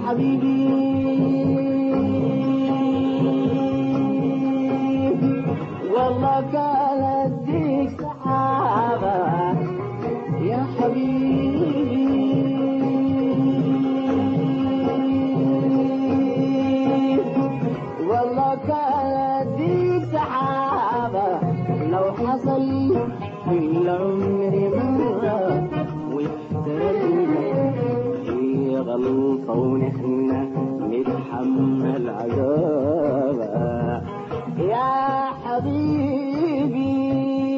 حبيبي والله كانت ديك سحابة يا حبيبي والله كانت ديك سحابة لو حصل في العمر مرة وافترقنا هي غلطة ونحن نتحمل عذابها يا حبيبي.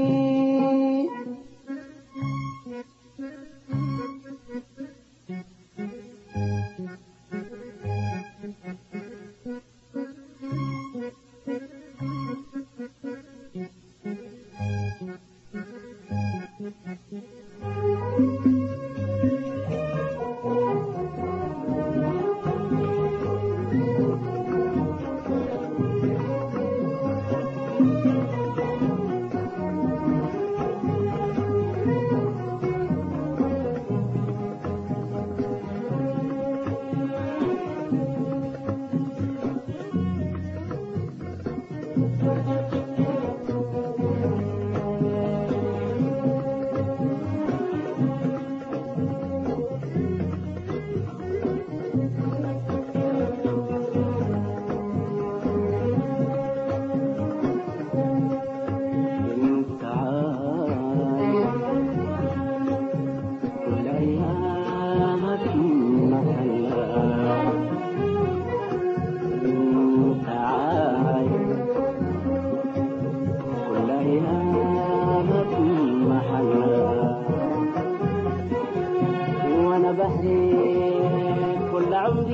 كل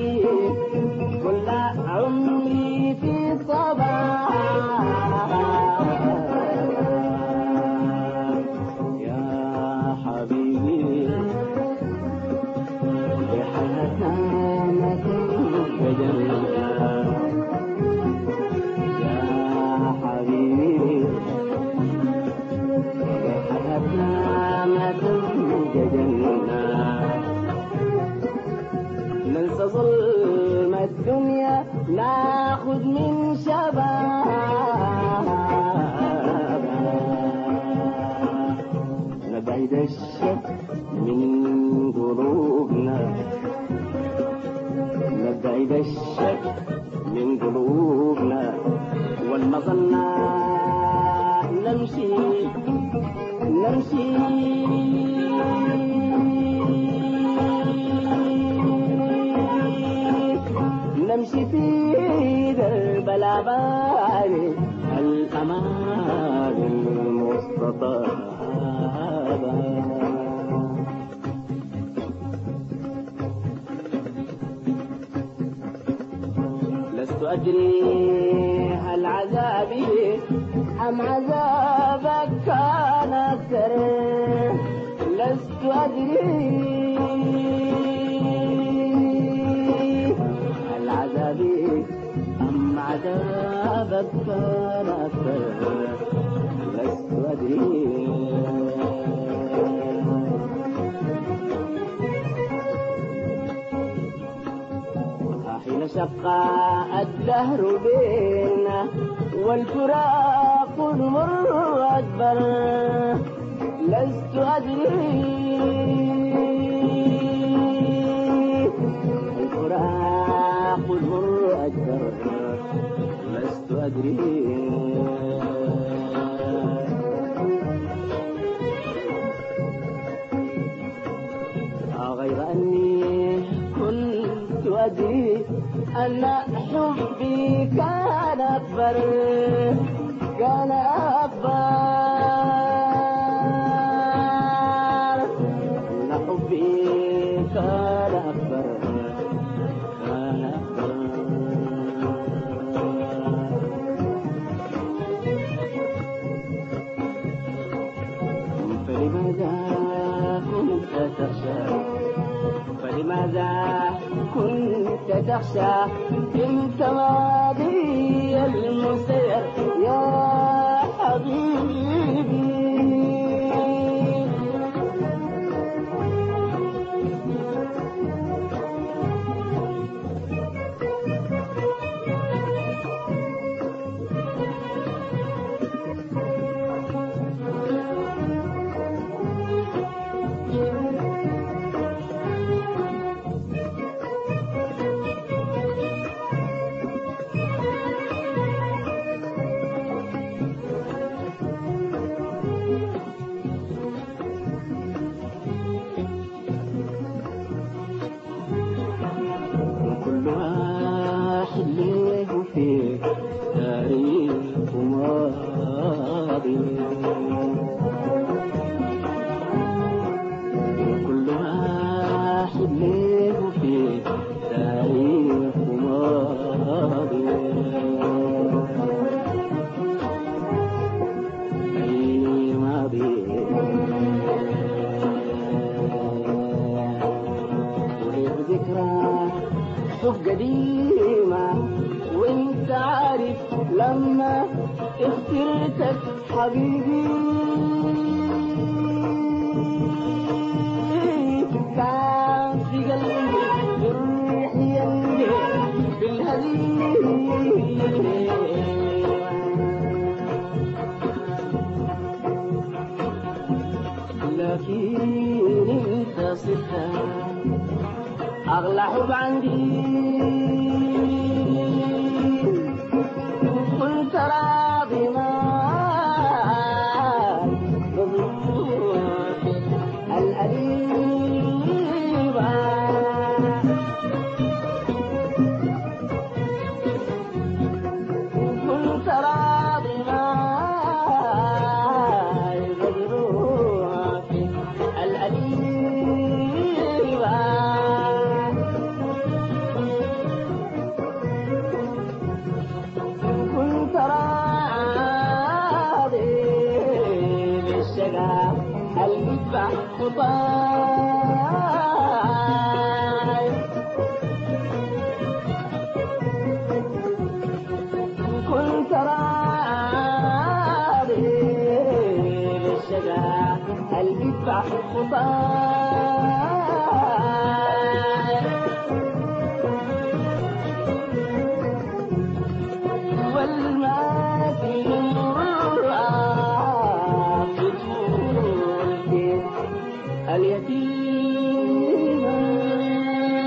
عمري في صباح يا حبيبي بحياتنا ما تنفجر يا حبيبي بحياتنا ما تنفجر ننسى ظلم الدنيا ناخذ من شباب نبعد الشك من قلوبنا نبعد الشك من قلوبنا والمظنة نمشي في درب العبالي الأمان المستطابة لست أدري هل عذابي أم عذابك كان أكثر لست أدري أم عذابك كان أكثر لست أدري حين شق الدهر بيننا والفراق المر أكبر لست أدري الفراق المر أكبر لست أدري غير أني كنت أدري أن حبي كان أكبر أن حبي كان أكبر فلماذا كنت تخشى انت ماضي المسير يا حبيبي حبيبي كان في قلبي الريح يندي بالهديد لكن انت صرت اغلى حب عندي كنت راضي معاك بظروفي الأليمة كنت راضي معاك بظروفي الأليمة كنت راضي بالشقا الإذبح خطاي كنت راضي بالشقا الإذبح خطاي والماء في المرأة في طولك اليتيمة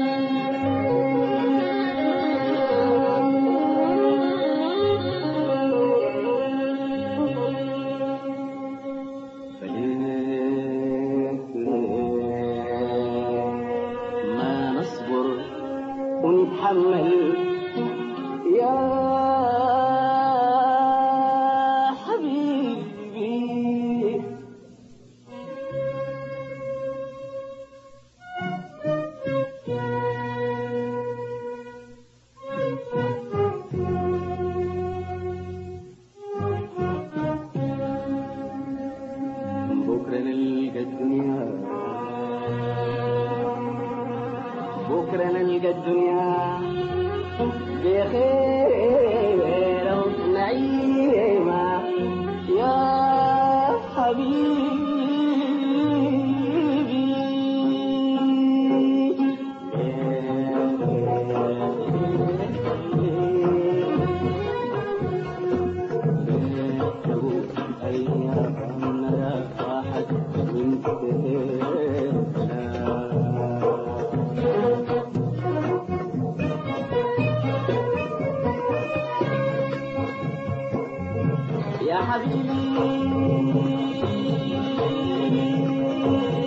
ما نصبر ونتحمل يا حبيبي بكرة نلقى الدنيا بكرة نلقى الدنيا بخير ونعيمة يا حبيبي أيامنا راحت وانتهينا يا حبيبي